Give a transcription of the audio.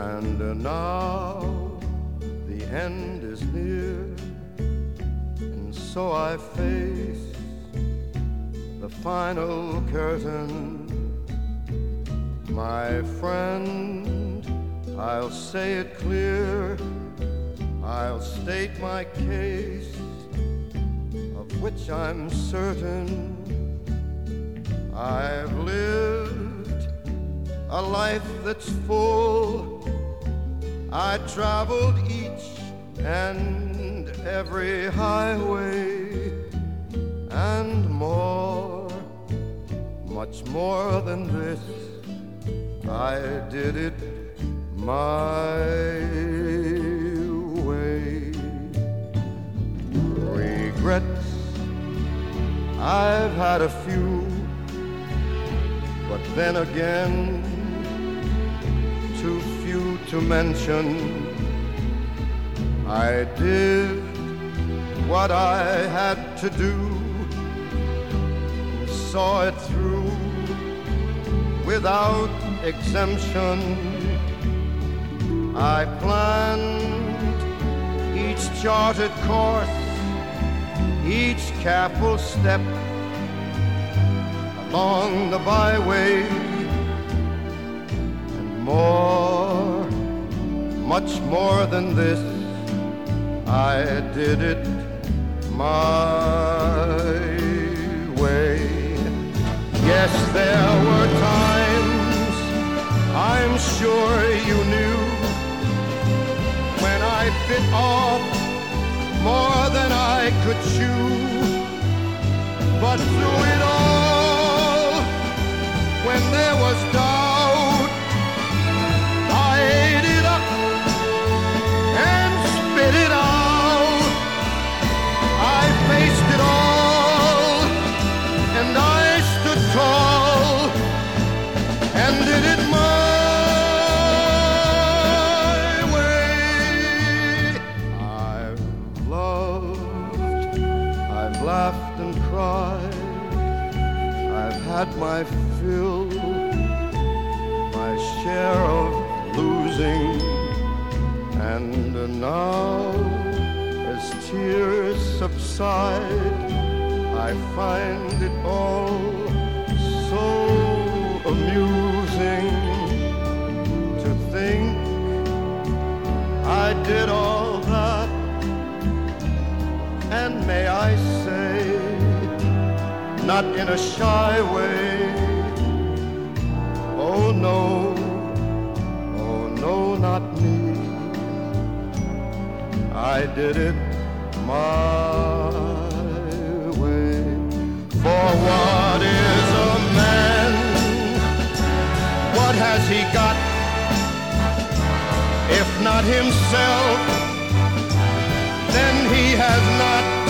And now the end is near, and so I face the final curtain. My friend, I'll say it clear, I'll state my case, of which I'm certain. I've lived a life that's full. I traveled each and every highway, and more, much more than this, I did it my way. Regrets, I've had a few, but then again, too few to mention. I did what I had to do, saw it through without exemption. I planned each charted course, each careful step along the byway, and more, much more than this, I did it my way. Yes, there were times, I'm sure you knew, when I bit off more than I could chew. But through it all, when there was doubt, I ate it up and spit it out. I faced it all, and I stood tall and did it my way. I've loved, I've laughed and cried, I've had my fill, my share of losing, and now as tears subside, I find it all so amusing to think I did all that, and may I say, not in a shy way, oh no, not me. I did it my way. For what is a man? What has he got? If not himself, then he has not